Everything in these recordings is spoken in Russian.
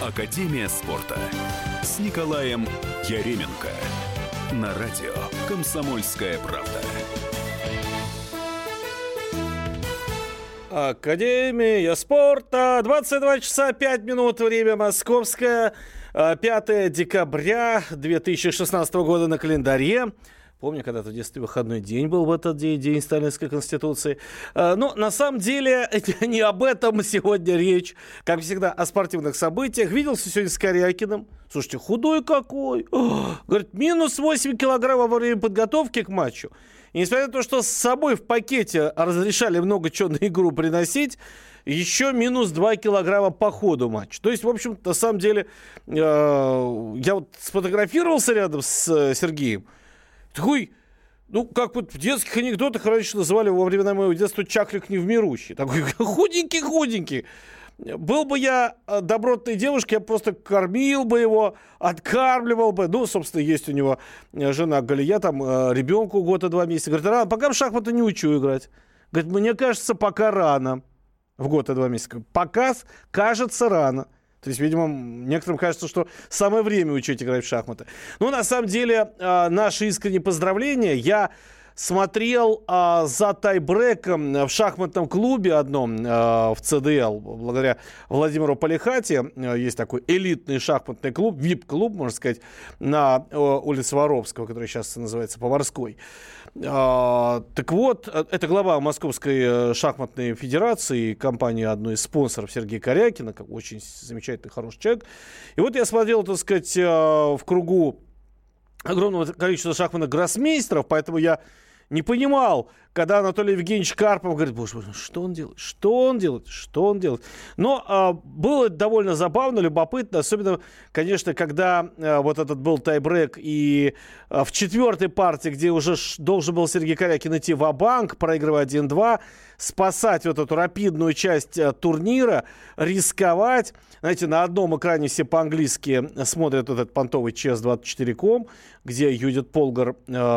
Академия спорта с Николаем Яременко на радио «Комсомольская правда». Академия спорта, 22 часа 5 минут, время московское, 5 декабря 2016 года на календаре. Помню, когда-то в детстве выходной день был в этот день, День Сталинской Конституции. Но на самом деле не об этом сегодня речь. Как всегда, о спортивных событиях. Виделся сегодня с Корякиным. Слушайте, худой какой. Говорит, минус 8 килограммов во время подготовки к матчу. И несмотря на то, что с собой в пакете разрешали много чего на игру приносить, еще минус 2 килограмма по ходу матча. То есть, в общем, на самом деле, я вот сфотографировался рядом с Сергеем. Такой, ну, как вот в детских анекдотах раньше называли во времена моего детства чаклик невмирущий. Такой худенький-худенький. Был бы я добротной девушкой, я просто кормил бы его, откармливал бы. Ну, собственно, есть у него жена Галия, там ребенку года 2 месяца. Говорит, рано, пока в шахматы не учу играть. Говорит, мне кажется, пока рано. В год и 2 месяца. Пока кажется рано. То есть, видимо, некоторым кажется, что самое время учить играть в шахматы. Ну, на самом деле, наши искренние поздравления. Я смотрел за тайбреком в шахматном клубе одном в ЦДЛ, благодаря Владимиру Полихати. Есть такой элитный шахматный клуб, VIP-клуб, можно сказать, на улице Воровского, который сейчас называется Поварской. Так вот, это глава Московской шахматной федерации, компании одной из спонсоров Сергея Корякина, очень замечательный, хороший человек. И вот я смотрел, так сказать, в кругу огромного количества шахматных гроссмейстеров, поэтому я не понимал, когда Анатолий Евгеньевич Карпов говорит, боже мой, что он делает? Но было довольно забавно, любопытно, особенно, конечно, когда вот этот был тайбрек, и в 4-й партии, где уже должен был Сергей Корякин идти ва-банк, проигрывая 1-2, спасать вот эту рапидную часть турнира, рисковать. Знаете, на одном экране все по-английски смотрят вот этот понтовый chess24.com, где Юдит Полгар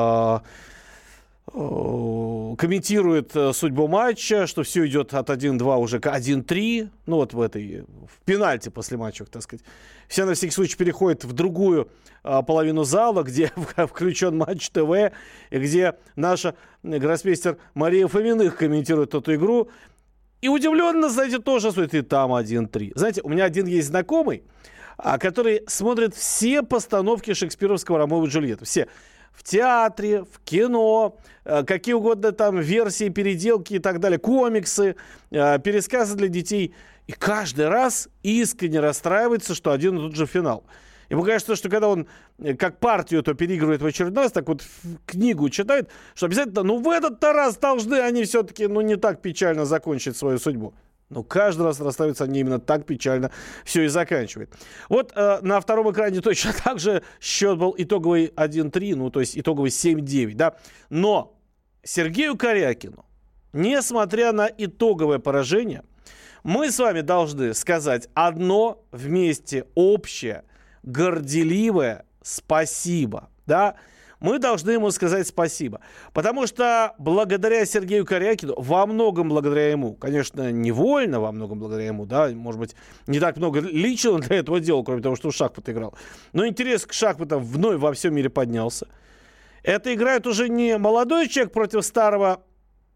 комментирует судьбу матча, что все идет от 1-2 уже к 1-3. Ну, вот в пенальти после матча, так сказать. Все на всякий случай переходят в другую половину зала, где включен Матч ТВ, и где наша гроссмейстер Мария Фоминых комментирует эту игру. И удивленно, знаете, тоже смотрит, и там 1-3. Знаете, у меня один есть знакомый, который смотрит все постановки шекспировского «Ромео и Джульетты». Все. В театре, в кино, какие угодно там версии, переделки и так далее, комиксы, пересказы для детей. И каждый раз искренне расстраивается, что один и тот же финал. Ему кажется, что когда он как партию это переигрывает в очередной раз, так вот книгу читает, что обязательно, в этот-то раз должны они все-таки, не так печально закончить свою судьбу. Но каждый раз расставятся они именно так печально все и заканчивает. Вот на втором экране точно так же счет был итоговый 1-3, то есть итоговый 7-9, да. Но Сергею Корякину, несмотря на итоговое поражение, мы с вами должны сказать одно вместе общее, горделивое спасибо, да. Мы должны ему сказать спасибо. Потому что благодаря Сергею Корякину, во многом благодаря ему, конечно, невольно во многом благодаря ему, да, может быть, не так много лично для этого делал, кроме того, что в шахматы играл. Но интерес к шахматам вновь во всем мире поднялся. Это играет уже не молодой человек против старого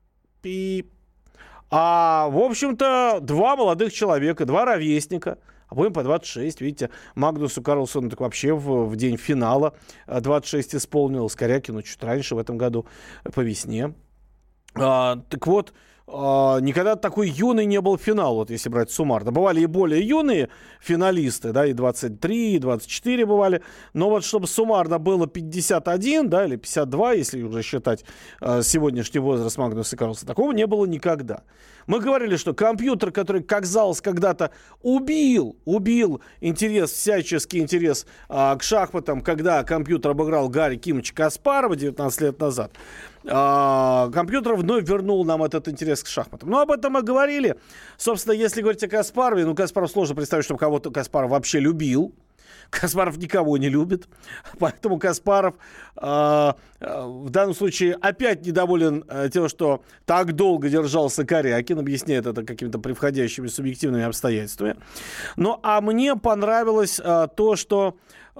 а, в общем-то, 2 молодых человека, 2 ровесника. Обоим по 26, видите, Магнусу Карлсону так вообще в день финала 26 исполнилось, Корякину чуть раньше в этом году, по весне. Так вот, никогда такой юный не был финал, вот если брать суммарно. Бывали и более юные финалисты, да, и 23, и 24 бывали, но вот чтобы суммарно было 51, да, или 52, если уже считать сегодняшний возраст Магнуса Карлсона, такого не было никогда. Мы говорили, что компьютер, который, как казалось, когда-то убил интерес, всяческий интерес к шахматам, когда компьютер обыграл Гарри Кимовича Каспарова 19 лет назад, компьютер вновь вернул нам этот интерес к шахматам. Но об этом мы говорили. Собственно, если говорить о Каспарове, Каспаров сложно представить, чтобы кого-то Каспаров вообще любил. Каспаров никого не любит, поэтому Каспаров в данном случае опять недоволен тем, что так долго держался Корякин, объясняет это какими-то превходящими субъективными обстоятельствами. Ну, а мне понравилось то, что,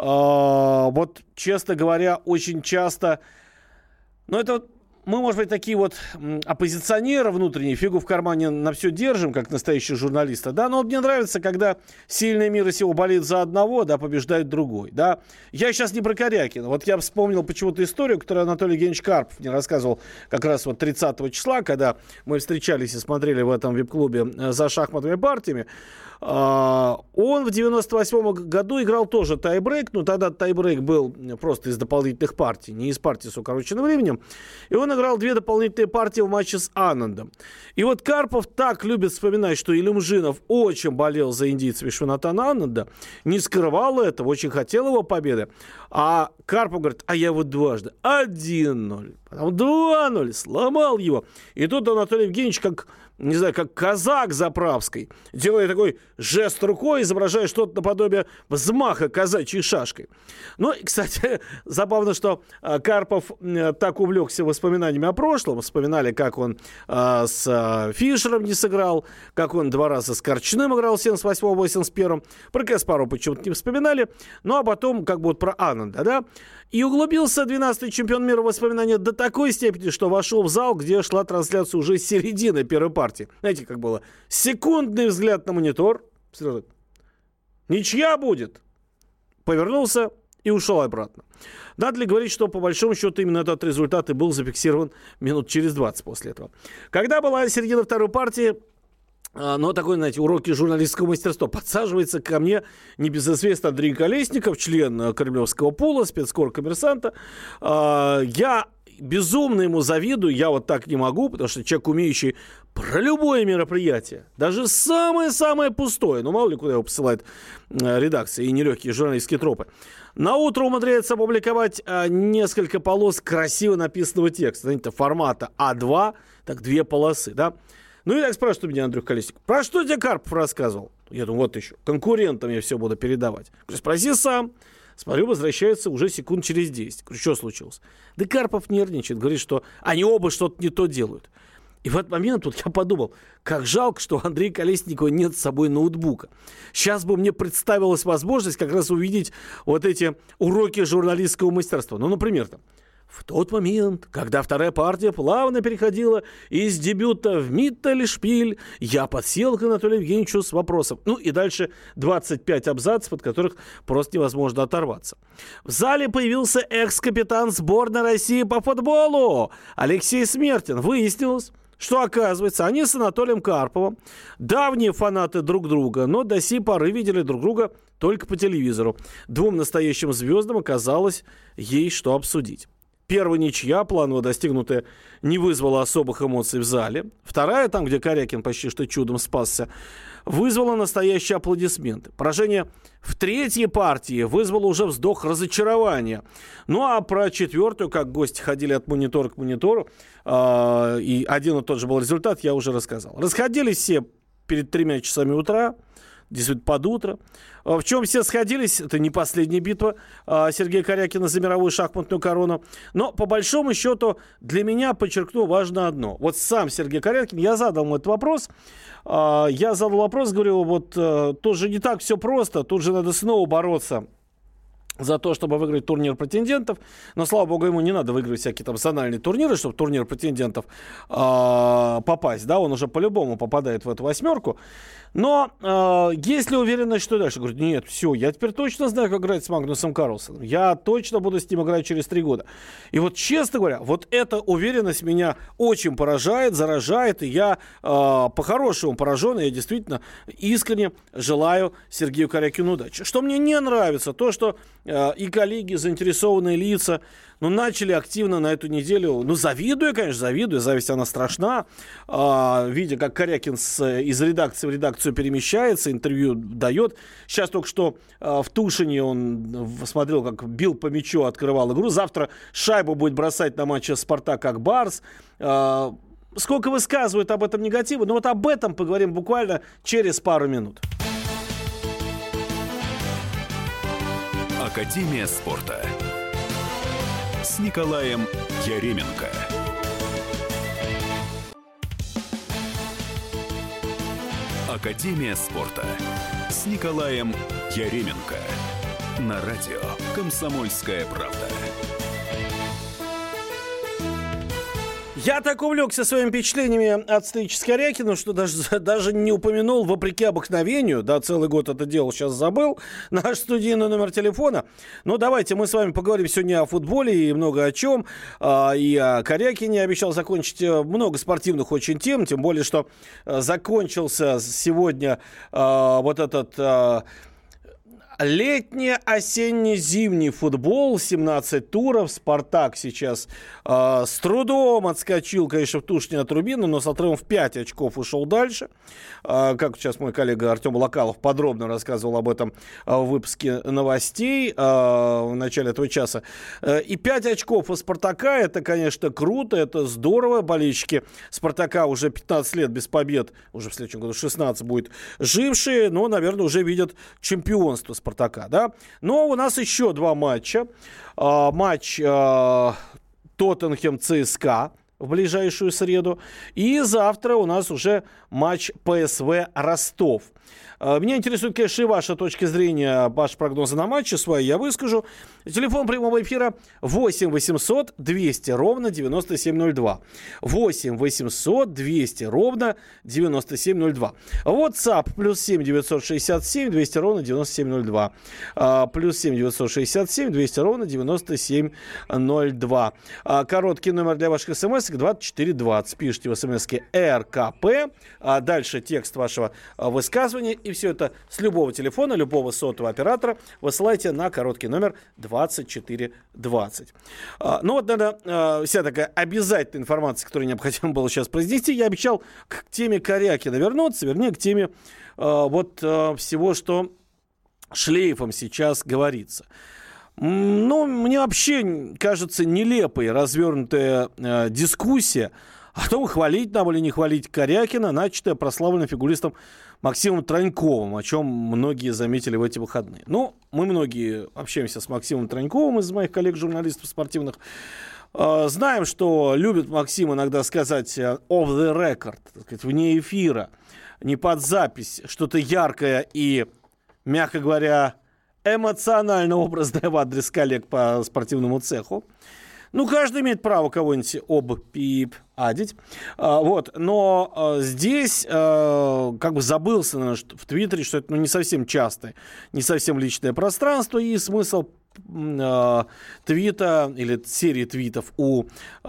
вот, честно говоря, очень часто, ну, это мы, может быть, такие вот оппозиционеры внутренние, фигу в кармане на все держим, как настоящие журналисты, да, но вот мне нравится, когда сильный мира сего болит за одного, да, побеждает другой, да. Я сейчас не про Корякина, вот я вспомнил почему-то историю, которую Анатолий Евгеньевич Карпов мне рассказывал как раз вот 30 числа, когда мы встречались и смотрели в этом вип-клубе за шахматными партиями. Он в 98 году играл тоже тайбрейк, но тогда тайбрейк был просто из дополнительных партий, не из партий с укороченным временем. И он играл 2 дополнительные партии в матче с Анандом. И вот Карпов так любит вспоминать, что Илюмжинов очень болел за индийца Вишванатана Ананда, не скрывал этого, очень хотел его победы. А Карпов говорит, а я вот дважды 1-0, потом 2-0, сломал его. И тут Анатолий Евгеньевич, как, не знаю, как казак заправской, делает такой жест рукой, изображая что-то наподобие взмаха казачьей шашкой. Ну, и, кстати, забавно, что Карпов так увлекся воспоминаниями о прошлом. Вспоминали, как он с Фишером не сыграл, как он 2 раза с Корчным играл в 78-81. Про Каспарова почему-то не вспоминали. Ну, а потом, как бы вот про Ананда, да? И углубился 12-й чемпион мира в воспоминания до такой степени, что вошел в зал, где шла трансляция уже с середины первой партии. Знаете, как было? Секундный взгляд на монитор. Ничья будет. Повернулся и ушел обратно. Надо ли говорить, что по большому счету именно этот результат и был зафиксирован минут через 20 после этого. Когда была середина второй партии, но такой, знаете, уроки журналистского мастерства. Подсаживается ко мне небезызвестный Андрей Колесников, член Кремлевского пула, спецкор коммерсанта. Я безумно ему завидую, я вот так не могу, потому что человек, умеющий про любое мероприятие, даже самое-самое пустое, ну мало ли куда его посылает редакция и нелегкие журналистские тропы, на утро умудряется опубликовать несколько полос красиво написанного текста, знаете, формата А2, так 2 полосы, да. Ну и так спрашивает у меня Андрей Колесников, про что тебе Карпов рассказывал? Я думаю, вот еще, конкурентам я все буду передавать. Говорю, спроси сам. Смотрю, возвращается уже секунд через 10. Говорю, что случилось? Да Карпов нервничает, говорит, что они оба что-то не то делают. И в этот момент вот я подумал, как жалко, что у Андрея Колесникова нет с собой ноутбука. Сейчас бы мне представилась возможность как раз увидеть вот эти уроки журналистского мастерства. Ну, например, там, в тот момент, когда вторая партия плавно переходила из дебюта в Миттельшпиль, я подсел к Анатолию Евгеньевичу с вопросом. Ну и дальше 25 абзацев, от которых просто невозможно оторваться. В зале появился экс-капитан сборной России по футболу Алексей Смертин. Выяснилось, что, оказывается, они с Анатолием Карповым давние фанаты друг друга, но до сей поры видели друг друга только по телевизору. 2 настоящим звездам оказалось есть что обсудить. Первая ничья, планово достигнутая, не вызвала особых эмоций в зале. Вторая, там, где Корякин почти что чудом спасся, вызвала настоящие аплодисменты. Поражение в третьей партии вызвало уже вздох разочарования. Ну, а про четвертую, как гости ходили от монитора к монитору, и один и тот же был результат, я уже рассказал. Расходились все перед 3 часами утра, действительно под утро. В чем все сходились, это не последняя битва Сергея Корякина за мировую шахматную корону. Но, по большому счету, для меня, подчеркну, важно одно. Вот сам Сергей Корякин, я задал ему этот вопрос. Я задал вопрос, говорю, вот тут же не так все просто, тут же надо снова бороться за то, чтобы выиграть турнир претендентов. Но, слава богу, ему не надо выиграть всякие там зональные турниры, чтобы в турнир претендентов попасть. Да, он уже по-любому попадает в эту 8. Но есть ли уверенность, что дальше? Говорит, нет, все, я теперь точно знаю, как играть с Магнусом Карлсеном. Я точно буду с ним играть через 3 года. И вот, честно говоря, вот эта уверенность меня очень поражает, заражает. И я по-хорошему поражен. И я действительно искренне желаю Сергею Корякину удачи. Что мне не нравится, то, что и коллеги, заинтересованные лица, начали активно на эту неделю, завидую, конечно, завидую, зависть она страшна, видя, как Корякин из редакции в редакцию перемещается, интервью дает. Сейчас только что в Тушине он смотрел, как бил по мячу, открывал игру. Завтра шайбу будет бросать на матче «Спартак» как Барс. Сколько высказывают об этом негатива, но вот об этом поговорим буквально через пару минут. Академия спорта с Николаем Яременко. Академия спорта с Николаем Яременко. На радио «Комсомольская правда». Я так увлекся своими впечатлениями от встречи с Корякиным, что даже не упомянул, вопреки обыкновению, да, целый год это делал, сейчас забыл, наш студийный номер телефона. Но давайте мы с вами поговорим сегодня о футболе и много о чем. И о Корякине обещал закончить много спортивных очень тем, тем более, что закончился сегодня вот этот... Летне-осенне-зимний футбол, 17 туров. «Спартак» сейчас с трудом отскочил, конечно, в туш не от Рубина, но с отрывом в 5 очков ушел дальше. Как сейчас мой коллега Артем Локалов подробно рассказывал об этом в выпуске новостей в начале этого часа. И 5 очков у «Спартака» — это, конечно, круто, это здорово. Болельщики «Спартака» уже 15 лет без побед, уже в следующем году 16 будет жившие, но, наверное, уже видят чемпионство «Спартака», да? Но у нас еще 2 матча. Матч Тоттенхэм-ЦСКА в ближайшую среду. И завтра у нас уже матч ПСВ Ростов. Меня интересует, конечно, и ваша точка зрения, ваши прогнозы на матчи свои я выскажу. Телефон прямого эфира 8 800 200 ровно 9702. 8 800 200 ровно 9702. WhatsApp +7 967 200 ровно 9702. +7 967 200 ровно 9702. Короткий номер для ваших смс 2420. Пишите в смс-ке РКП. Дальше текст вашего высказывания. И все это с любого телефона, любого сотового оператора высылайте на короткий номер 2420. Ну вот, наверное, вся такая обязательная информация, которую необходимо было сейчас произнести. Я обещал к теме Корякина вернуться, вернее, к теме всего, что шлейфом сейчас говорится. Ну, мне вообще кажется нелепой развернутая дискуссия о том, хвалить нам или не хвалить Корякина, начатая прославленным фигуристом Максимом Троньковым, о чем многие заметили в эти выходные. Ну, мы многие общаемся с Максимом Троньковым из моих коллег-журналистов спортивных. Знаем, что любит Максим иногда сказать off the record, так сказать, вне эфира, не под запись, что-то яркое и, мягко говоря, эмоционально образное в адрес коллег по спортивному цеху. Ну, каждый имеет право кого-нибудь обпип-адить. Но здесь как бы забылся, наверное, в Твиттере, что это не совсем частое, не совсем личное пространство, и смысл твита или серии твитов у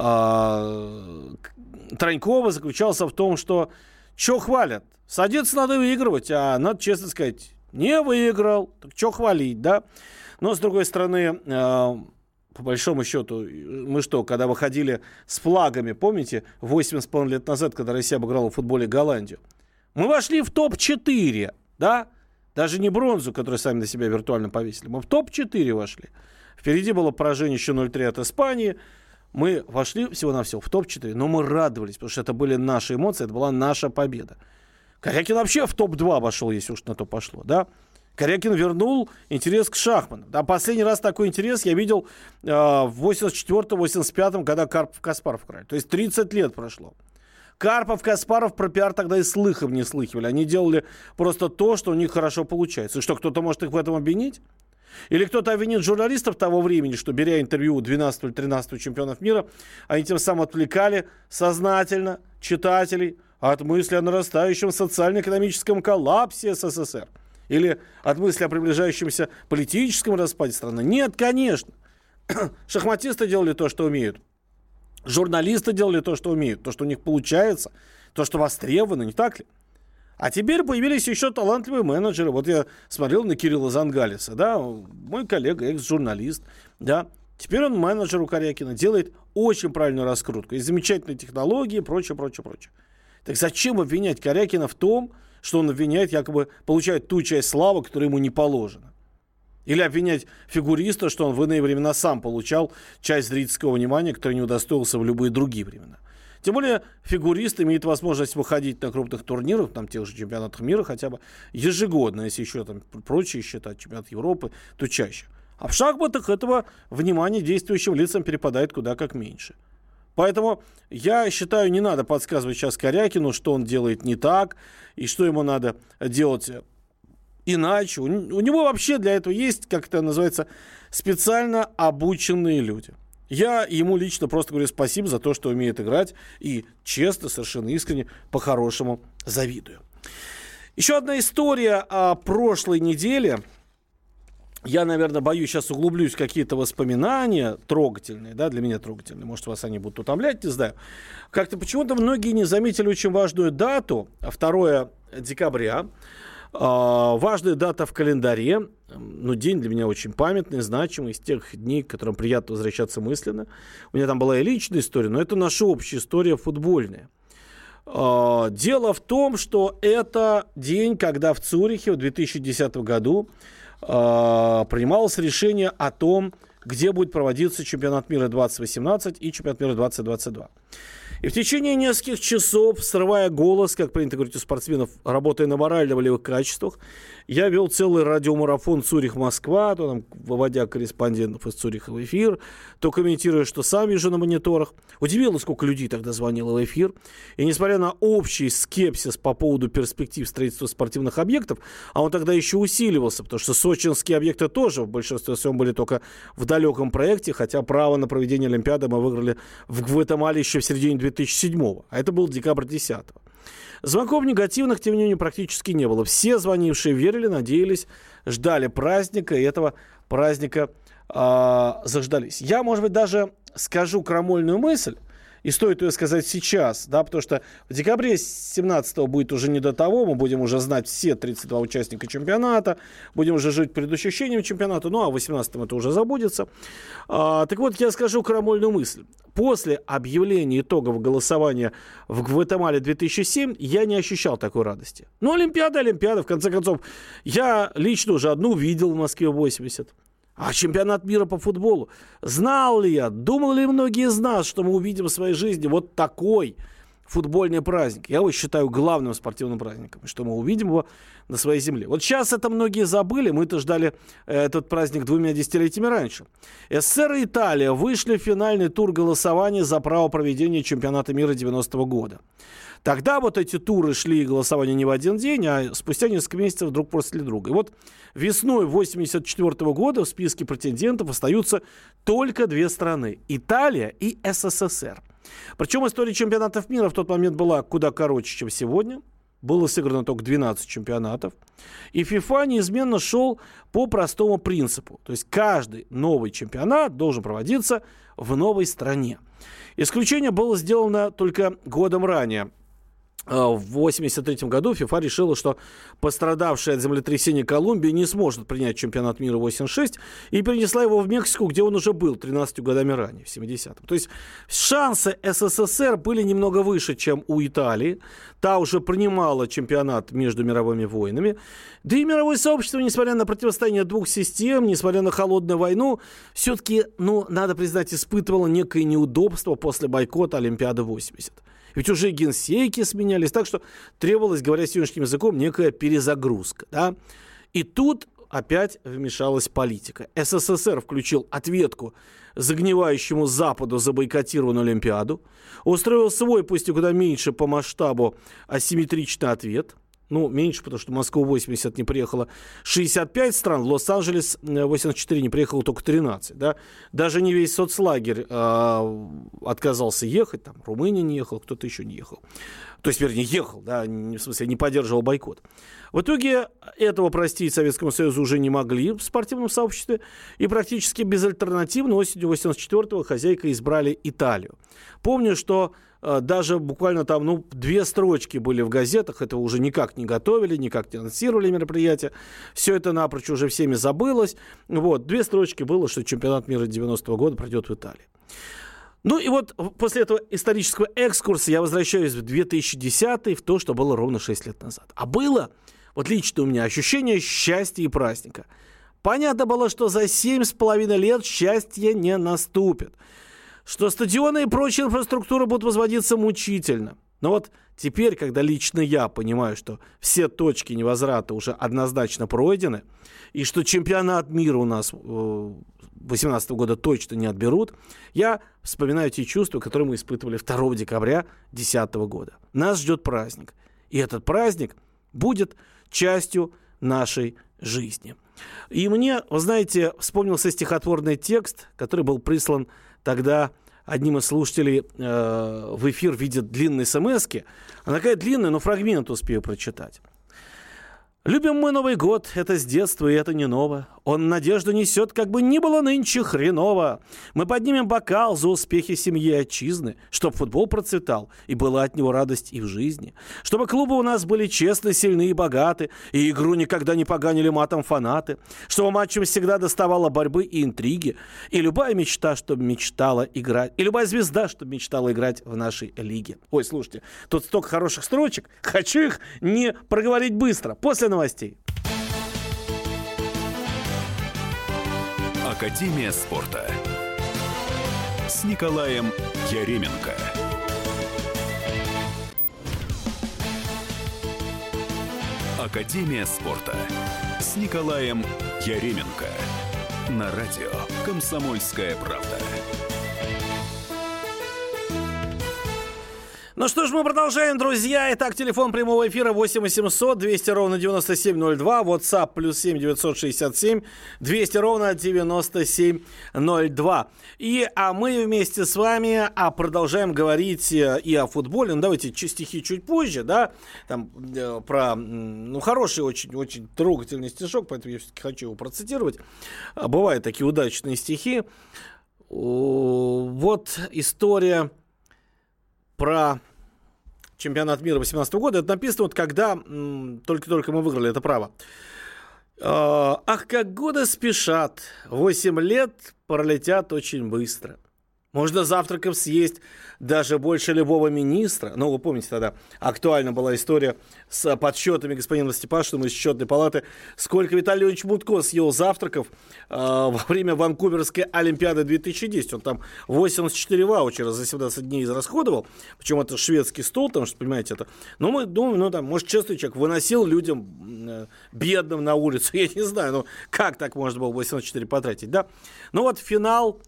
Тронькова заключался в том, что хвалят? Садиться надо выигрывать, а надо честно сказать, не выиграл, так что хвалить, да? Но, с другой стороны... По большому счету, мы что, когда выходили с флагами, помните, 8,5 лет назад, когда Россия обыграла в футболе Голландию, мы вошли в топ-4, да? Даже не бронзу, которую сами на себя виртуально повесили. Мы в топ-4 вошли. Впереди было поражение еще 0-3 от Испании. Мы вошли всего-навсего в топ-4, но мы радовались, потому что это были наши эмоции, это была наша победа. Корякин вообще в топ-2 вошел, если уж на то пошло, да? Корякин вернул интерес к шахматам. Да, последний раз такой интерес я видел в 84-85, когда Карпов-Каспаров играли. То есть 30 лет прошло. Карпов-Каспаров про пиар тогда и слыхом не слыхивали. Они делали просто то, что у них хорошо получается. И что, кто-то может их в этом обвинить? Или кто-то обвинит журналистов того времени, что, беря интервью у 12 или 13 чемпионов мира, они тем самым отвлекали сознательно читателей от мысли о нарастающем социально-экономическом коллапсе СССР. Или от мысли о приближающемся политическом распаде страны. Нет, конечно. Шахматисты делали то, что умеют. Журналисты делали то, что умеют. То, что у них получается. То, что востребовано, не так ли? А теперь появились еще талантливые менеджеры. Вот я смотрел на Кирилла Зангалиса, да, мой коллега, экс-журналист, да. Теперь он менеджер у Корякина, делает очень правильную раскрутку. И замечательные технологии, прочее. Так зачем обвинять Корякина в том, что он обвиняет, якобы получает ту часть славы, которая ему не положена? Или обвинять фигуриста, что он в иные времена сам получал часть зрительского внимания, которое не удостоился в любые другие времена. Тем более фигурист имеет возможность выходить на крупных турнирах, там тех же чемпионатах мира хотя бы ежегодно, если еще там прочие считать, чемпионат Европы, то чаще. А в шахматах этого внимания действующим лицам перепадает куда как меньше. Поэтому я считаю, не надо подсказывать сейчас Корякину, что он делает не так и что ему надо делать иначе. У него вообще для этого есть, как это называется, специально обученные люди. Я ему лично просто говорю спасибо за то, что умеет играть, и честно, совершенно искренне, по-хорошему завидую. Еще одна история о прошлой неделе. Я, наверное, боюсь, сейчас углублюсь в какие-то воспоминания трогательные, да, для меня трогательные. Может, вас они будут утомлять, не знаю. Как-то почему-то многие не заметили очень важную дату, 2 декабря. Важная дата в календаре. Ну, день для меня очень памятный, значимый, из тех дней, к которым приятно возвращаться мысленно. У меня там была и личная история, но это наша общая история футбольная. Дело в том, что это день, когда в Цюрихе в 2010 году принималось решение о том, где будет проводиться чемпионат мира 2018 и чемпионат мира 2022. И в течение нескольких часов, срывая голос, как принято говорить у спортсменов, работая на морально-волевых качествах, я вел целый радиомарафон Цюрих-Москва, то там, выводя корреспондентов из Цюриха в эфир, то комментируя, что сам вижу на мониторах. Удивило, сколько людей тогда звонило в эфир. И несмотря на общий скепсис по поводу перспектив строительства спортивных объектов, а он тогда еще усиливался, потому что сочинские объекты тоже в большинстве своем были только в далеком проекте, хотя право на проведение Олимпиады мы выиграли в Гватемале еще в середине 2007-го, а это был декабрь 10-го. Звонков негативных, тем не менее, практически не было. Все звонившие верили, надеялись, ждали праздника, и этого праздника заждались. Я, может быть, даже скажу крамольную мысль, и стоит ее сказать сейчас, да, потому что в декабре 17-го будет уже не до того, мы будем уже знать все 32 участника чемпионата, будем уже жить предощущением чемпионата, ну а в 18-м это уже забудется. Так вот, я скажу крамольную мысль. После объявления итогов голосования в Гватемале 2007 я не ощущал такой радости. Ну, Олимпиада, в конце концов, я лично уже одну видел в Москве 80. А чемпионат мира по футболу? Знал ли я, думал ли многие из нас, что мы увидим в своей жизни вот такой футбольный праздник? Я его считаю главным спортивным праздником, что мы увидим его на своей земле. Вот сейчас это многие забыли, мы-то ждали этот праздник 2 десятилетиями раньше. СССР и Италия вышли в финальный тур голосования за право проведения чемпионата мира 90-го года. Тогда вот эти туры шли голосования не в один день, а спустя несколько месяцев друг после друга. И вот весной 1984 года в списке претендентов остаются только 2 страны – Италия и СССР. Причем история чемпионатов мира в тот момент была куда короче, чем сегодня. Было сыграно только 12 чемпионатов. И ФИФА неизменно шел по простому принципу. То есть каждый новый чемпионат должен проводиться в новой стране. Исключение было сделано только годом ранее. В 1983 году ФИФА решила, что пострадавшая от землетрясения Колумбия не сможет принять чемпионат мира 86 и перенесла его в Мексику, где он уже был 13 годами ранее, в 70-м. То есть шансы СССР были немного выше, чем у Италии. Та уже принимала чемпионат между мировыми войнами. Да и мировое сообщество, несмотря на противостояние двух систем, несмотря на холодную войну, все-таки, надо признать, испытывало некое неудобство после бойкота Олимпиады 80. Ведь уже генсеки сменялись, так что требовалась, говоря сегодняшним языком, некая перезагрузка. Да? И тут опять вмешалась политика. СССР включил ответку загнивающему Западу за бойкотированную Олимпиаду, устроил свой, пусть и куда меньше по масштабу, асимметричный ответ. Меньше, потому что в Москву 80 не приехало 65 стран, в Лос-Анджелес 84 не приехало только 13. Да? Даже не весь соцлагерь отказался ехать, там Румыния не ехала, кто-то еще не ехал. То есть, вернее, ехал, да, в смысле, не поддерживал бойкот. В итоге этого простить Советскому Союзу уже не могли в спортивном сообществе, и практически безальтернативно осенью 84-го хозяйкой избрали Италию. Помню, что даже буквально там, 2 строчки были в газетах, этого уже никак не готовили, никак не анонсировали мероприятия. Все это напрочь уже всеми забылось. 2 строчки было, что чемпионат мира 90-го года пройдет в Италии. И вот после этого исторического экскурса я возвращаюсь в 2010-й, в то, что было ровно 6 лет назад. А было, вот лично у меня, ощущение счастья и праздника. Понятно было, что за 7,5 лет счастье не наступит. Что стадионы и прочая инфраструктура будут возводиться мучительно. Но вот теперь, когда лично я понимаю, что все точки невозврата уже однозначно пройдены, и что чемпионат мира у нас 2018 года точно не отберут, я вспоминаю те чувства, которые мы испытывали 2 декабря 2010 года. Нас ждет праздник. И этот праздник будет частью нашей жизни. И мне, вы знаете, вспомнился стихотворный текст, который был прислан тогда одним из слушателей в эфир в виде длинной смс-ки. Она такая длинная, но фрагмент успею прочитать. «Любим мы Новый год, это с детства, и это не ново. Он надежду несет, как бы ни было нынче хреново. Мы поднимем бокал за успехи семьи и отчизны, чтоб футбол процветал, и была от него радость и в жизни. Чтобы клубы у нас были честны, сильны и богаты, и игру никогда не поганили матом фанаты. Чтобы матчам всегда доставало борьбы и интриги, и любая мечта, чтобы мечтала играть, и любая звезда, чтобы мечтала играть в нашей лиге». Ой, слушайте, тут столько хороших строчек, хочу их не проговорить быстро. После новостей. Академия спорта с Николаем Яременко. Академия спорта с Николаем Яременко. На радио «Комсомольская правда». Ну что ж, мы продолжаем, друзья. Итак, телефон прямого эфира 8 800 200 ровно 9702. WhatsApp +7 967 200 ровно 9702. А мы вместе с вами продолжаем говорить и о футболе. Ну, давайте стихи чуть позже, да. Там про, хороший очень трогательный стишок, поэтому я все-таки хочу его процитировать. Бывают такие удачные стихи. Вот история про чемпионат мира 2018 года. Это написано, вот когда только-только мы выиграли это право. «Ах, как годы спешат, 8 лет пролетят очень быстро. Можно завтраков съесть даже больше любого министра». Ну, вы помните, тогда актуальна была история с подсчетами господина Степашина из счетной палаты. Сколько Виталий Леонидович Мутко съел завтраков во время Ванкуверской Олимпиады 2010. Он там 84 ваучера за 17 дней израсходовал. Причем это шведский стол, там, что, понимаете, это. Но мы думаем, там, может, честный человек выносил людям бедным на улицу. Я не знаю, как так можно было 84 потратить, да? Ну, вот финал.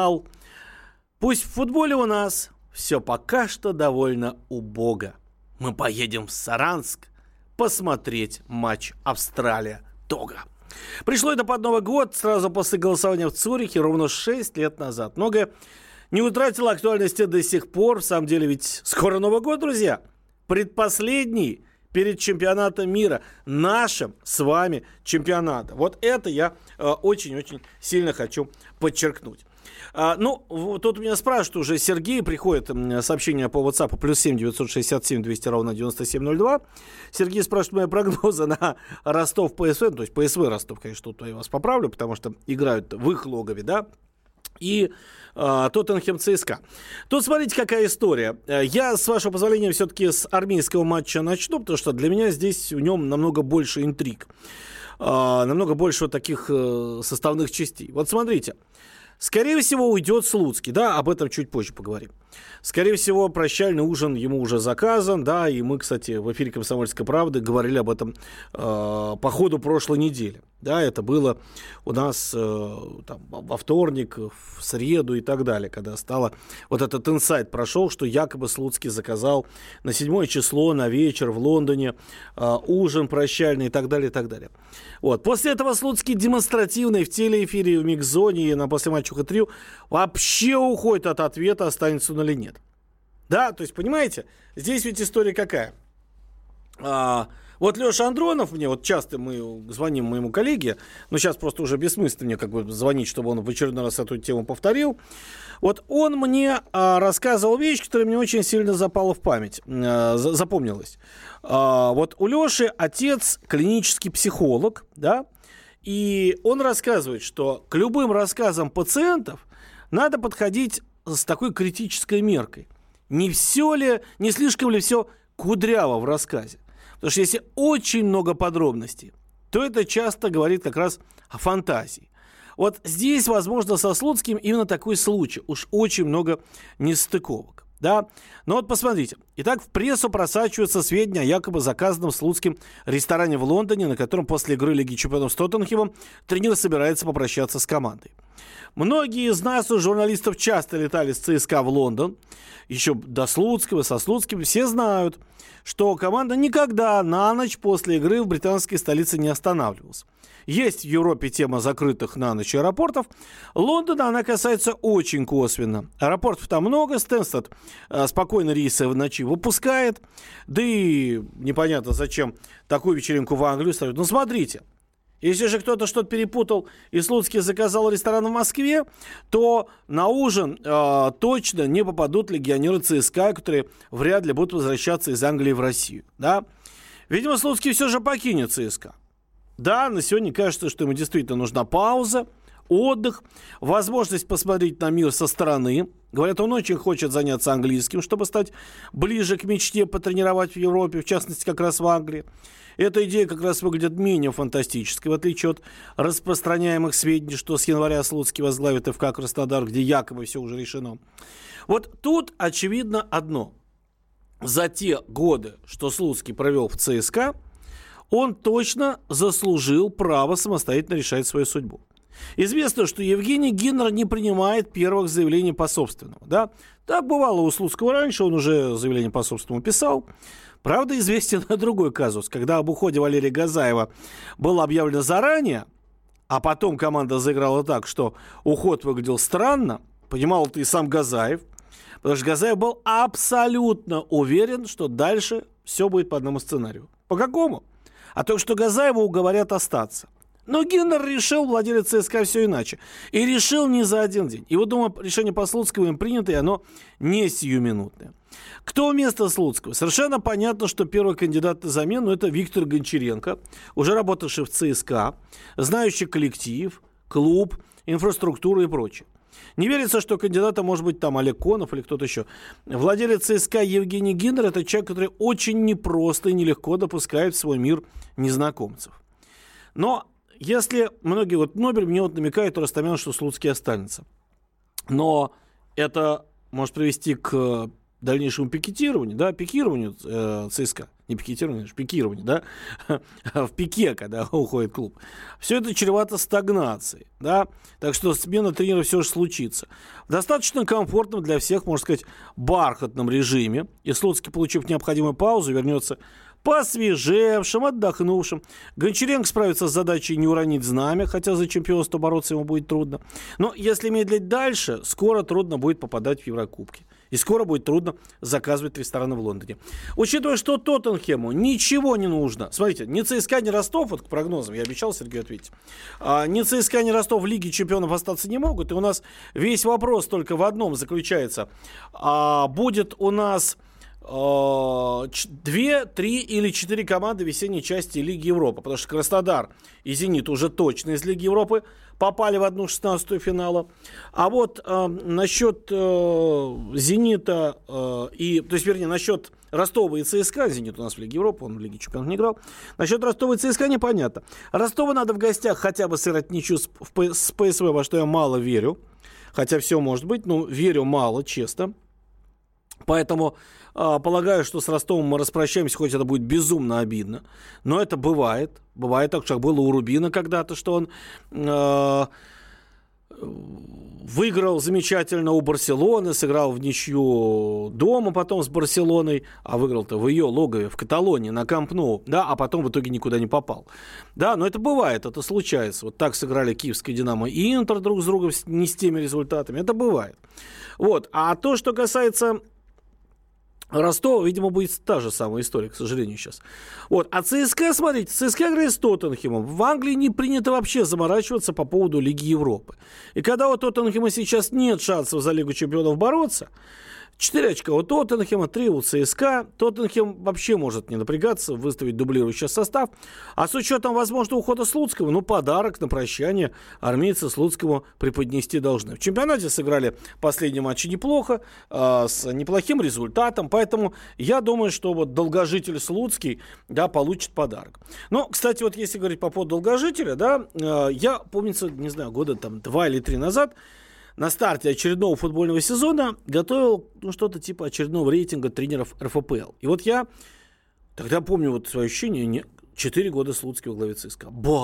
Пусть в футболе у нас все пока что довольно убого. Мы поедем в Саранск посмотреть матч Австралия-Того. Пришло это под Новый год, сразу после голосования в Цюрихе, ровно 6 лет назад. Многое не утратило актуальности до сих пор. В самом деле ведь скоро Новый год, друзья. Предпоследний перед чемпионатом мира. Нашим с вами чемпионатом. Вот это я очень-очень сильно хочу подчеркнуть. Тут меня спрашивают уже, Сергей, приходит сообщение по WhatsApp +7 967 200 ровно 9702. Сергей спрашивает мои прогнозы на Ростов ПСВ, то есть ПСВ Ростов, конечно, тут я вас поправлю, потому что играют в их логове, да, и Тоттенхэм ЦСКА. Тут смотрите, какая история. Я, с вашего позволения, все-таки с армейского матча начну, потому что для меня здесь в нем намного больше интриг, намного больше вот таких составных частей. Вот смотрите. Скорее всего, уйдет Слуцкий, да, об этом чуть позже поговорим. Скорее всего, прощальный ужин ему уже заказан, да, и мы, кстати, в эфире «Комсомольской правды» говорили об этом по ходу прошлой недели. Да, это было у нас во вторник, в среду и так далее, когда стало вот этот инсайт прошел, что якобы Слуцкий заказал на 7 число, на вечер в Лондоне ужин прощальный и так далее, и так далее. Вот. После этого Слуцкий демонстративно в телеэфире, в микс-зоне и на послематчу Х3 вообще уходит от ответа, останется он или нет. Да, то есть, понимаете, здесь ведь история какая? Вот Леша Андронов мне, вот часто мы звоним моему коллеге, но сейчас просто уже бессмысленно мне как бы звонить, чтобы он в очередной раз эту тему повторил. Вот он мне рассказывал вещь, которая мне очень сильно запала в память, запомнилась. Вот у Леши отец клинический психолог, да, и он рассказывает, что к любым рассказам пациентов надо подходить с такой критической меркой. Не слишком ли все кудряво в рассказе? Потому что если очень много подробностей, то это часто говорит как раз о фантазии. Вот здесь, возможно, со Слуцким именно такой случай. Уж очень много нестыковок. Да? Но вот посмотрите. Итак, в прессу просачиваются сведения о якобы заказанном Слуцким ресторане в Лондоне, на котором после игры Лиги Чемпионов с Тоттенхэмом тренер собирается попрощаться с командой. Многие из нас, журналистов, часто летали с ЦСКА в Лондон. Еще до Слуцкого, со Слуцким. Все знают, что команда никогда на ночь после игры в британской столице не останавливалась. Есть в Европе тема закрытых на ночь аэропортов. Лондона она касается очень косвенно. Аэропортов там много, Стэнстед спокойно рейсы в ночи выпускает. Да и непонятно, зачем такую вечеринку в Англию ставят. Ну, смотрите. Если же кто-то что-то перепутал и Слуцкий заказал ресторан в Москве, то на ужин точно не попадут легионеры ЦСКА, которые вряд ли будут возвращаться из Англии в Россию. Да? Видимо, Слуцкий все же покинет ЦСКА. Да, на сегодня кажется, что ему действительно нужна пауза, отдых, возможность посмотреть на мир со стороны. Говорят, он очень хочет заняться английским, чтобы стать ближе к мечте потренировать в Европе, в частности, как раз в Англии. Эта идея как раз выглядит менее фантастической, в отличие от распространяемых сведений, что с января Слуцкий возглавит ФК Краснодар, где якобы все уже решено. Вот тут очевидно одно. За те годы, что Слуцкий провел в ЦСКА, он точно заслужил право самостоятельно решать свою судьбу. Известно, что Евгений Гиннер не принимает первых заявлений по собственному. Да? Так бывало у Слуцкого раньше, он уже заявление по собственному писал. Правда, известен другой казус, когда об уходе Валерия Газаева было объявлено заранее, а потом команда заиграла так, что уход выглядел странно, понимал это и сам Газаев, потому что Газаев был абсолютно уверен, что дальше все будет по одному сценарию. По какому? А то, что Газаева уговорят остаться. Но Гиннер решил, владелец ЦСКА, все иначе. И решил не за один день. И вот, думаю, решение по Слуцкому им принято, и оно не сиюминутное. Кто вместо Слуцкого? Совершенно понятно, что первый кандидат на замену – это Виктор Гончаренко, уже работавший в ЦСКА, знающий коллектив, клуб, инфраструктуру и прочее. Не верится, что кандидатом может быть там Олег Конов или кто-то еще. Владелец ЦСКА Евгений Гиннер – это человек, который очень непросто и нелегко допускает в свой мир незнакомцев. Но если многие, вот Нобель мне вот намекает, Ростомян, что Слуцкий останется. Но это может привести к дальнейшему пикетированию, да, пикированию ЦСКА. Не пикетированию, а пикированию, да, в пике, когда уходит клуб. Все это чревато стагнацией, да, так что смена тренера все же случится. В достаточно комфортном для всех, можно сказать, бархатном режиме, и Слуцкий, получив необходимую паузу, вернется посвежевшим, отдохнувшим. Гончаренко справится с задачей не уронить знамя, хотя за чемпионство бороться ему будет трудно. Но если медлить дальше, скоро трудно будет попадать в Еврокубки. И скоро будет трудно заказывать рестораны в Лондоне. Учитывая, что Тоттенхэму ничего не нужно. Смотрите, ни ЦСКА, ни Ростов, вот к прогнозам, я обещал Сергею ответить, ни ЦСКА, ни Ростов в Лиге Чемпионов остаться не могут. И у нас весь вопрос только в одном заключается. Будет у нас 2, 3 или 4 команды весенней части Лиги Европы. Потому что Краснодар и Зенит уже точно из Лиги Европы попали в 1/16 финала. А вот насчет Зенита то есть, вернее, насчет Ростова и ЦСКА, Зенит у нас в Лиге Европы, он в Лиге Чемпионов не играл. Насчет Ростова и ЦСКА непонятно. Ростову надо в гостях хотя бы сыграть ничью с ПСВ, во что я мало верю. Хотя все может быть, но верю мало, честно. Поэтому полагаю, что с Ростовом мы распрощаемся, хоть это будет безумно обидно. Но это бывает. Бывает так, как было у Рубина когда-то, что он выиграл замечательно у Барселоны, сыграл в ничью дома потом с Барселоной, а выиграл-то в ее логове в Каталонии на Камп Ноу, да, а потом в итоге никуда не попал. Да, но это бывает, это случается. Вот так сыграли Киевская Динамо и Интер друг с другом не с теми результатами. Это бывает. Вот. А то, что касается Ростова, видимо, будет та же самая история, к сожалению, сейчас. Вот. А ЦСКА, смотрите, ЦСКА играет с Тоттенхэмом. В Англии не принято вообще заморачиваться по поводу Лиги Европы. И когда у Тоттенхэма сейчас нет шансов за Лигу Чемпионов бороться, 4 очка у Тоттенхэма, 3 у ЦСКА. Тоттенхэм вообще может не напрягаться, выставить дублирующий состав. А с учетом возможного ухода Слуцкого, подарок на прощание армейцы Слуцкому преподнести должны. В чемпионате сыграли последние матчи неплохо, с неплохим результатом. Поэтому я думаю, что вот долгожитель Слуцкий, да, получит подарок. Но, кстати, вот если говорить по поводу долгожителя, да, я, помнится, не знаю, года 2 или 3 назад на старте очередного футбольного сезона готовил что-то типа очередного рейтинга тренеров РФПЛ. И вот я тогда помню вот свое ощущение, 4 года Слуцкий во главе ЦСКА.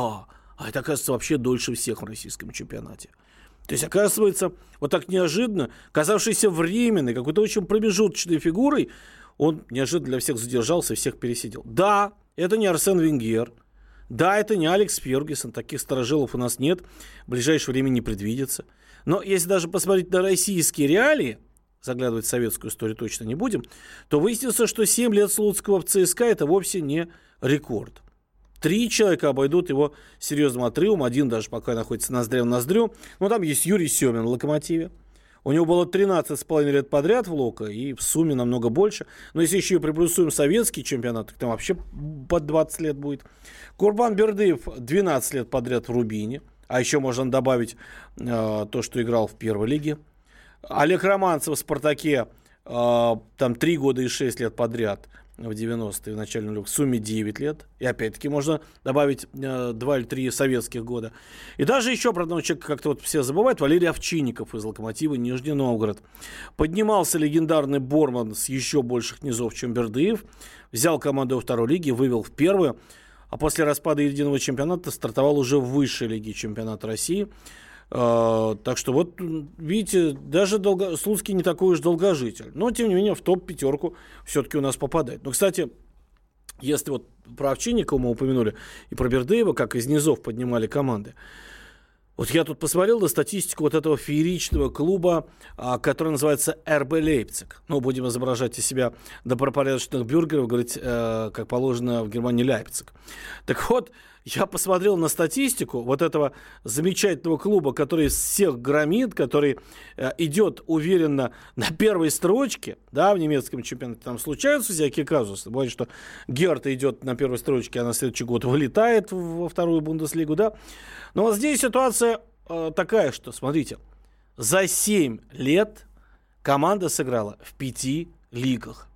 А это, оказывается, вообще дольше всех в российском чемпионате. То есть, оказывается, вот так неожиданно, казавшийся временной, какой-то очень промежуточной фигурой, он неожиданно для всех задержался и всех пересидел. Да, это не Арсен Венгер. Да, это не Алекс Фергюсон. Таких старожилов у нас нет. В ближайшее время не предвидится. Но если даже посмотреть на российские реалии, заглядывать в советскую историю точно не будем, то выяснится, что 7 лет Слуцкого в ЦСКА это вовсе не рекорд. 3 человека обойдут его серьезным отрывом. Один даже пока находится ноздря в ноздрю. Но там есть Юрий Семин в «Локомотиве». У него было 13,5 лет подряд в «Локо», и в сумме намного больше. Но если еще и приплюсуем советский чемпионат, так там вообще под 20 лет будет. Курбан Бердыев 12 лет подряд в «Рубине». А еще можно добавить то, что играл в первой лиге. Олег Романцев в «Спартаке» там 3 года и 6 лет подряд в 90-е, в начале нулевых, в сумме 9 лет. И опять-таки можно добавить 2 или 3 советских года. И даже еще про одного человека как-то вот все забывают. Валерий Овчинников из «Локомотива» Нижний Новгород. Поднимался легендарный Борман с еще больших низов, чем Бердыев. Взял команду во второй лиге, вывел в первую. А после распада единого чемпионата стартовал уже в высшей лиге чемпионата России. Так что вот, видите, даже Слуцкий не такой уж долгожитель. Но, тем не менее, в топ-5 все-таки у нас попадает. Но, кстати, если вот про Овчинникова мы упомянули и про Бердыева, как из низов поднимали команды. Вот я тут посмотрел на статистику вот этого фееричного клуба, который называется РБ Лейпциг. Ну, будем изображать из себя добропорядочных бюргеров, говорить, как положено в Германии, Лейпциг. Так вот, я посмотрел на статистику вот этого замечательного клуба, который всех громит, который идет уверенно на первой строчке, да, в немецком чемпионате. Там случаются всякие казусы. Бывает, что Герта идет на первой строчке, а на следующий год вылетает во вторую Бундеслигу, да. Но вот здесь ситуация такая, что, смотрите, за 7 лет команда сыграла в 5 лигах.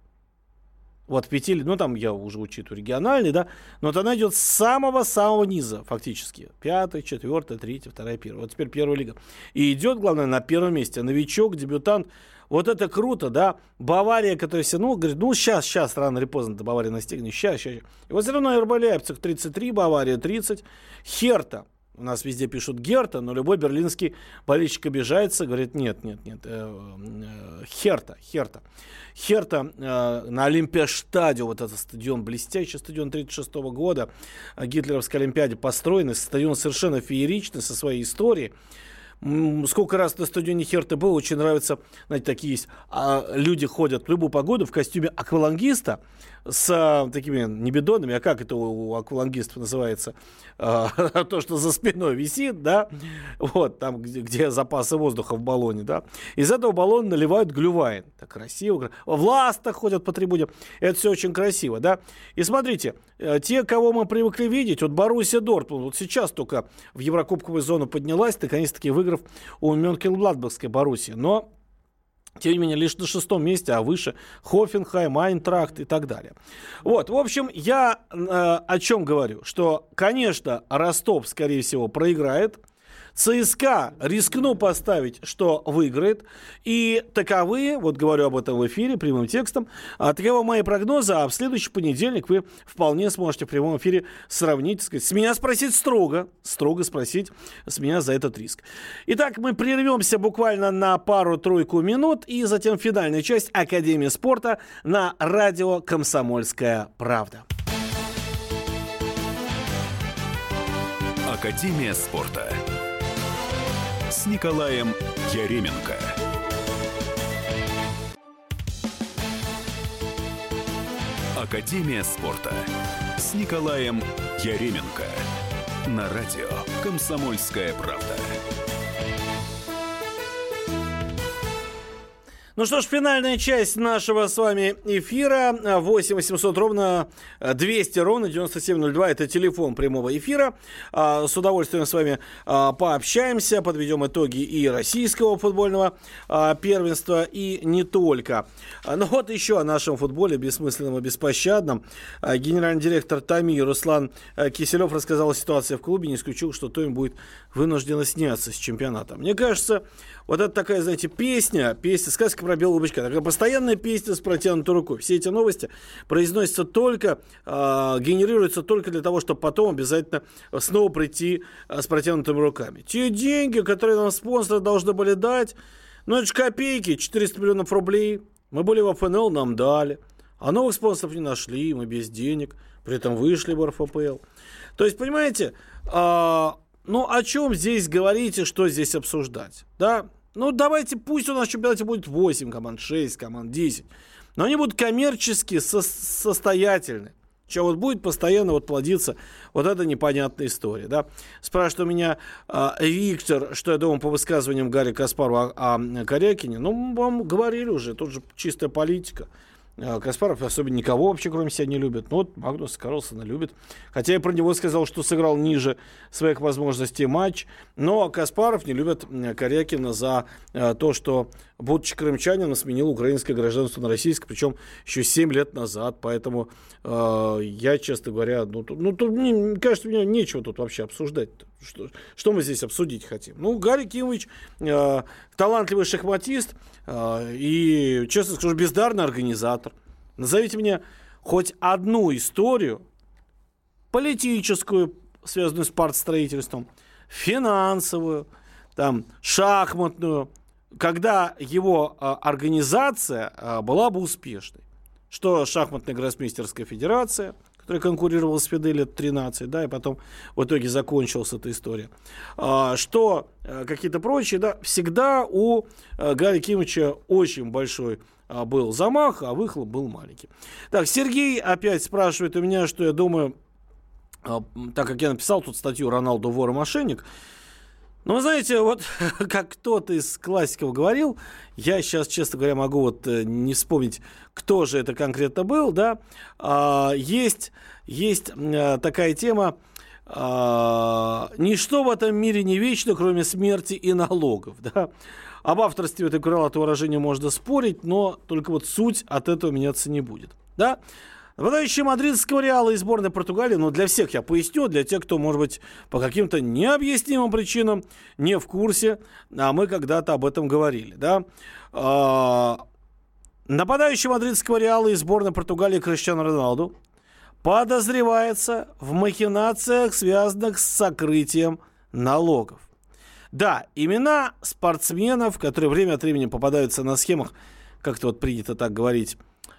Вот в 5, ну там я уже учитываю региональный, да, но вот она идет с самого-самого низа фактически. 5, 4, 3, 2, 1. Вот теперь первая лига. И идет, главное, на первом месте. Новичок, дебютант. Вот это круто, да. Бавария, которая все, говорит, сейчас, рано или поздно до Баварии настигнет. Сейчас. И вот все равно РБ Лейпциг 33, Бавария 30. Херта. У нас везде пишут Герта, но любой берлинский болельщик обижается, говорит, нет. Херта на Олимпиаштадио, вот этот стадион, блестящий стадион 1936 года, гитлеровской Олимпиаде построенный, стадион совершенно фееричный, со своей историей. Сколько раз на стадионе Херты было, очень нравится, знаете, такие есть, люди ходят в любую погоду в костюме аквалангиста с такими не бидонами, а как это у аквалангистов называется, то, что за спиной висит, да, вот, там, где запасы воздуха в баллоне, да, из этого баллона наливают глювайн, так красиво, в ластах ходят по трибуне, это все очень красиво, да, и смотрите, те, кого мы привыкли видеть, вот Боруссия Дортмунд, вот сейчас только в Еврокубковую зону поднялась, наконец-таки выиграв у Мönchengladbachской Боруссии, но тем не менее, лишь на 6-м месте, а выше Хофенхайм, Айнтрахт и так далее. Вот, в общем, я о чем говорю? Что, конечно, Ростов, скорее всего, проиграет. ЦСКА рискну поставить, что выиграет. И таковы, вот говорю об этом в эфире прямым текстом, таковы мои прогнозы, а в следующий понедельник вы вполне сможете в прямом эфире сравнить, сказать, с меня спросить строго спросить с меня за этот риск. Итак, мы прервемся буквально на пару-тройку минут, и затем финальная часть Академии спорта на радио «Комсомольская правда». Академия спорта с Николаем Яременко. Академия спорта с Николаем Яременко. На радио «Комсомольская правда». Ну что ж, финальная часть нашего с вами эфира. 8 800 ровно 200 ровно 9702. Это телефон прямого эфира. С удовольствием с вами пообщаемся, подведем итоги и российского футбольного первенства, и не только. Но вот еще о нашем футболе, бессмысленном и беспощадном. Генеральный директор ТАМИ Руслан Киселев рассказал о ситуации в клубе. Не исключил, что то им будет вынуждено сняться с чемпионата. Мне кажется, вот это такая, знаете, песня, сказка про белого бычка. Такая постоянная песня с протянутой рукой. Все эти новости произносятся только, генерируются только для того, чтобы потом обязательно снова прийти с протянутыми руками. Те деньги, которые нам спонсоры должны были дать, ну это же копейки, 400 миллионов рублей. Мы были в ФНЛ, нам дали. А новых спонсоров не нашли, мы без денег. При этом вышли в РФПЛ. То есть, понимаете, ну о чем здесь говорить и что здесь обсуждать, да? Ну, давайте, пусть у нас в чемпионате будет 8 команд, 6 команд, 10. Но они будут коммерчески состоятельны. Что вот будет постоянно вот плодиться вот эта непонятная история, да? Спрашивает у меня Виктор, что я думаю по высказываниям Гарри Каспарова о Корякине. Ну, вам говорили уже, тут же чистая политика. Каспаров особенно никого вообще кроме себя не любит. Ну вот Магнуса Карлсона любит. Хотя я про него сказал, что сыграл ниже своих возможностей матч. Но Каспаров не любит Корякина за то, что, будучи крымчанином, сменил украинское гражданство на российское, причем еще 7 лет назад. Поэтому я, честно говоря, тут, мне кажется, мне нечего тут вообще обсуждать. Что мы здесь обсудить хотим? Ну, Гарри Кимович талантливый шахматист и, честно скажу, бездарный организатор. Назовите мне хоть одну историю политическую, связанную с партстроительством, финансовую, там, шахматную, когда его организация была бы успешной. Что шахматная гроссмейстерская федерация, который конкурировал с ФИДЕ лет 13, да, и потом в итоге закончилась эта история. Что какие-то прочие, да, всегда у Гарри Кимовича очень большой был замах, а выхлоп был маленький. Так, Сергей опять спрашивает у меня, что я думаю, так как я написал тут статью «Роналду вор и мошенник». Ну, вы знаете, вот как кто-то из классиков говорил, я сейчас, честно говоря, могу вот не вспомнить, кто же это конкретно был, да, есть такая тема, ничто в этом мире не вечно, кроме смерти и налогов, да. Об авторстве этого крылатого выражения можно спорить, но только вот суть от этого меняться не будет, да. Нападающий мадридского Реала и сборной Португалии, ну, для всех я поясню, для тех, кто, может быть, по каким-то необъяснимым причинам не в курсе, а мы когда-то об этом говорили, да. Нападающий мадридского Реала и сборной Португалии Криштиану Роналду подозревается в махинациях, связанных с сокрытием налогов. Да, имена спортсменов, которые время от времени попадаются на схемах, как-то вот принято так говорить,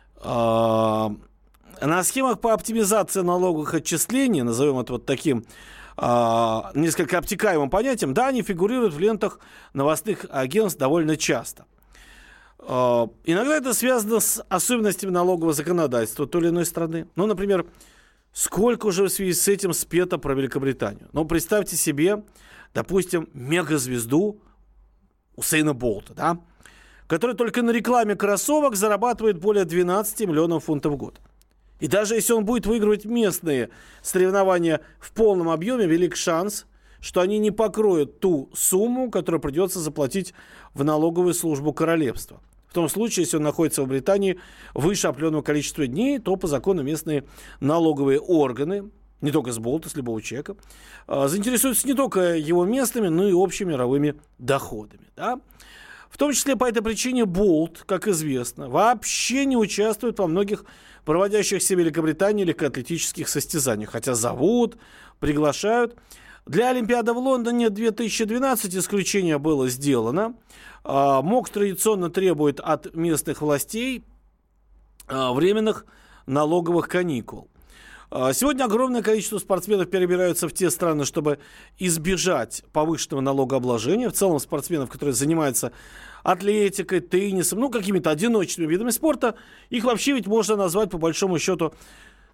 на схемах по оптимизации налоговых отчислений, назовем это вот таким несколько обтекаемым понятием, да, они фигурируют в лентах новостных агентств довольно часто. Иногда это связано с особенностями налогового законодательства той или иной страны. Ну, например, сколько уже в связи с этим спето про Великобританию. Ну, представьте себе, допустим, мегазвезду Усейна Болта, да, который только на рекламе кроссовок зарабатывает более 12 миллионов фунтов в год. И даже если он будет выигрывать местные соревнования в полном объеме, велик шанс, что они не покроют ту сумму, которую придется заплатить в налоговую службу королевства. В том случае, если он находится в Британии выше определенного количества дней, то по закону местные налоговые органы, не только с Болта, с любого человека, заинтересуются не только его местными, но и общими мировыми доходами. Да? В том числе по этой причине Болт, как известно, вообще не участвует во многих проводящихся в Великобритании легкоатлетических состязаниях. Хотя зовут, приглашают. Для Олимпиады в Лондоне 2012 исключение было сделано. МОК традиционно требует от местных властей временных налоговых каникул. Сегодня огромное количество спортсменов перебираются в те страны, чтобы избежать повышенного налогообложения. В целом спортсменов, которые занимаются атлетикой, теннисом, ну, какими-то одиночными видами спорта, их вообще ведь можно назвать, по большому счету,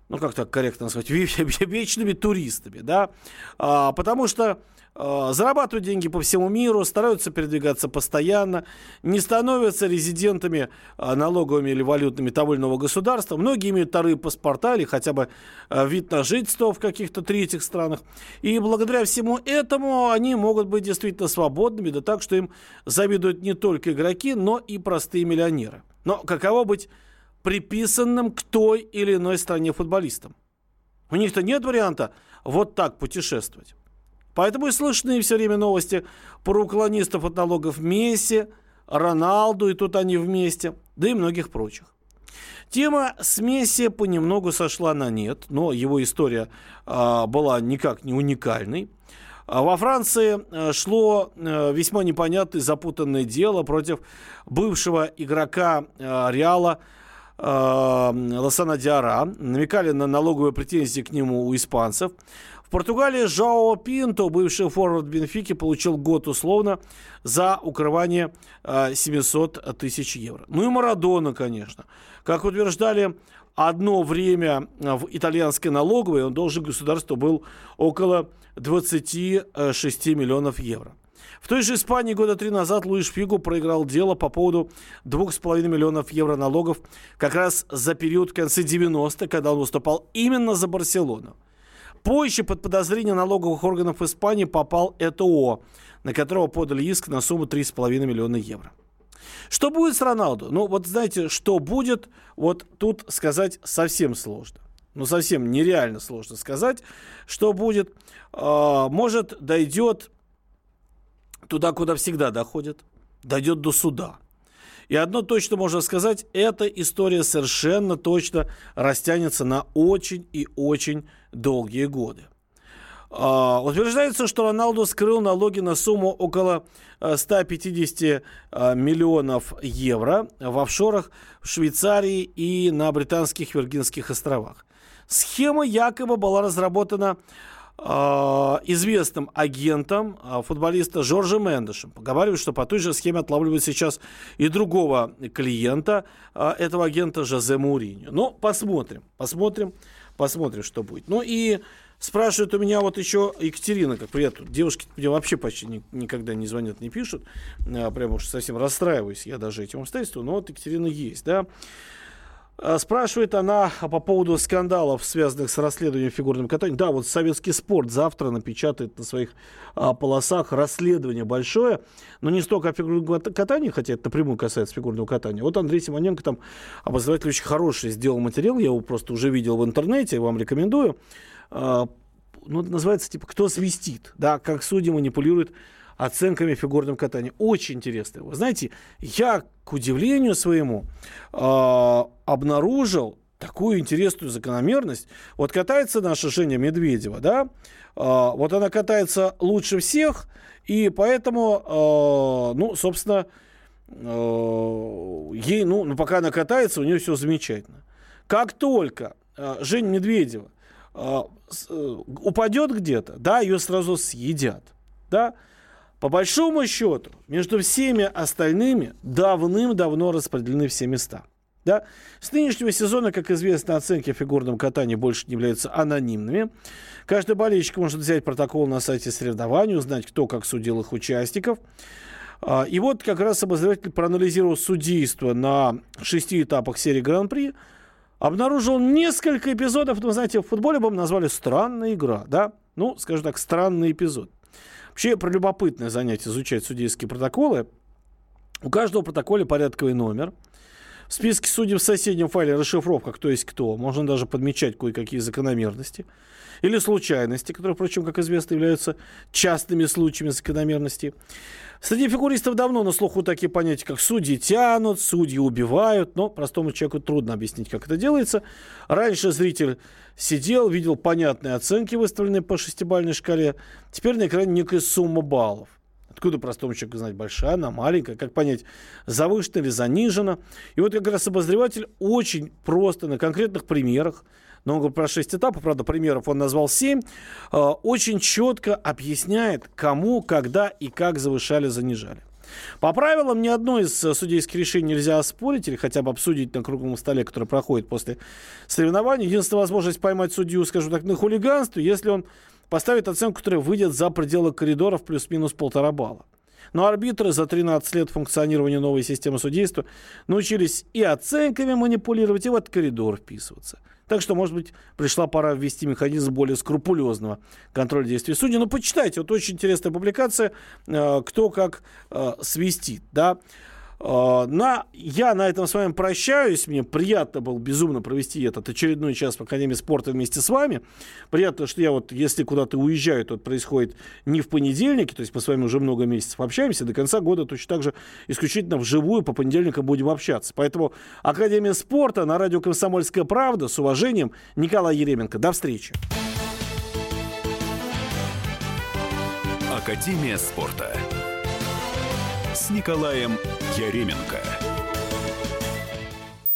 ну как так корректно назвать, вечными туристами, да, потому что зарабатывают деньги по всему миру, стараются передвигаться постоянно, не становятся резидентами налоговыми или валютными того или иного государства. Многие имеют вторые паспорта или хотя бы вид на жительство в каких-то третьих странах. И благодаря всему этому они могут быть действительно свободными, да так, что им завидуют не только игроки, но и простые миллионеры. Но каково быть приписанным к той или иной стране футболистам? У них-то нет варианта вот так путешествовать. Поэтому и слышны все время новости про уклонистов от налогов Месси, Роналду, и тут они вместе, да и многих прочих. Тема с Месси понемногу сошла на нет, но его история была никак не уникальной. Во Франции шло весьма непонятное, запутанное дело против бывшего игрока Реала Лассана Диарра. Намекали на налоговые претензии к нему у испанцев. В Португалии Жоао Пинто, бывший форвард Бенфики, получил год условно за укрывание 700 тысяч евро. Ну и Марадона, конечно. Как утверждали одно время в итальянской налоговой, он должен государству был около 26 миллионов евро. В той же Испании года 3 назад Луиш Фигу проиграл дело по поводу 2,5 миллионов евро налогов как раз за период в конце 90-х, когда он выступал именно за Барселону. Позже под подозрение налоговых органов Испании попал ЭТО, на которого подали иск на сумму 3,5 миллиона евро. Что будет с Роналду? Ну, вот знаете, что будет, вот тут сказать совсем сложно. Ну, совсем нереально сложно сказать, что будет. Может, дойдет туда, куда всегда доходит, дойдет до суда. И одно точно можно сказать, эта история совершенно точно растянется на очень и очень долгие годы. Утверждается, что Роналду скрыл налоги на сумму около 150 миллионов евро в офшорах в Швейцарии и на Британских Виргинских островах. Схема якобы была разработана известным агентом футболиста Жоржем Мендешем. Поговаривают, что по той же схеме отлавливают сейчас и другого клиента этого агента Жозе Моуриньо. Но посмотрим, что будет. Ну и спрашивает у меня вот еще Екатерина, как привет. Девушки мне вообще почти никогда не звонят, не пишут. Прямо уж совсем расстраиваюсь я даже этим обстоятельством. Но вот Екатерина есть, да. Спрашивает она по поводу скандалов, связанных с расследованием фигурного катания. Да, вот Советский спорт завтра напечатает на своих полосах расследование большое, но не столько о фигурном катании, хотя это напрямую касается фигурного катания. Вот Андрей Симоненко, там обозреватель, очень хороший сделал материал, я его просто уже видел в интернете, вам рекомендую. Ну, называется типа «Кто свистит?», да, как судьи манипулируют оценками в фигурном катании. Очень интересно. Вы знаете, я, к удивлению своему, обнаружил такую интересную закономерность. Вот катается наша Женя Медведева, да, вот она катается лучше всех, и поэтому, ну, собственно, ей, ну, пока она катается, у нее все замечательно. Как только Женя Медведева упадет где-то, да, ее сразу съедят, да. По большому счету, между всеми остальными давным-давно распределены все места. Да? С нынешнего сезона, как известно, оценки в фигурном катании больше не являются анонимными. Каждый болельщик может взять протокол на сайте соревнований, узнать, кто как судил их участников. И вот как раз обозреватель, проанализировал судейство на 6 этапах серии Гран-при, обнаружил несколько эпизодов, ну, знаете, в футболе бы мы назвали «странная игра», да? Ну, скажем так, странный эпизод. Вообще, про любопытное занятие изучать судейские протоколы. У каждого протокола порядковый номер. В списке судей в соседнем файле расшифровка «Кто есть кто». Можно даже подмечать кое-какие закономерности. Или случайности, которые, впрочем, как известно, являются частыми случаями закономерностей. Среди фигуристов давно на слуху такие понятия, как судьи тянут, судьи убивают, но простому человеку трудно объяснить, как это делается. Раньше зритель сидел, видел понятные оценки, выставленные по 6-бальной шкале. Теперь на экране некая сумма баллов. Откуда простому человеку знать, большая она, маленькая, как понять, завышена или занижена. И вот как раз обозреватель очень просто на конкретных примерах, но он говорит про 6 этапов, правда, примеров он назвал 7, очень четко объясняет, кому, когда и как завышали, занижали. По правилам, ни одно из судейских решений нельзя оспорить или хотя бы обсудить на круглом столе, который проходит после соревнований. Единственная возможность поймать судью, скажем так, на хулиганстве, если он поставит оценку, которая выйдет за пределы коридоров плюс-минус 1,5 балла. Но арбитры за 13 лет функционирования новой системы судейства научились и оценками манипулировать, и в этот коридор вписываться. Так что, может быть, пришла пора ввести механизм более скрупулезного контроля действий судей. Но почитайте, вот очень интересная публикация, кто как свистит, да. Я на этом с вами прощаюсь. Мне приятно было безумно провести этот очередной час в Академии спорта вместе с вами. Приятно, что я вот, если куда-то уезжаю, то это происходит не в понедельнике, то есть мы с вами уже много месяцев общаемся, до конца года точно так же исключительно вживую по понедельникам будем общаться. Поэтому Академия спорта на радио «Комсомольская правда». С уважением, Николай Еременко. До встречи. Академия спорта с Николаем Яременко.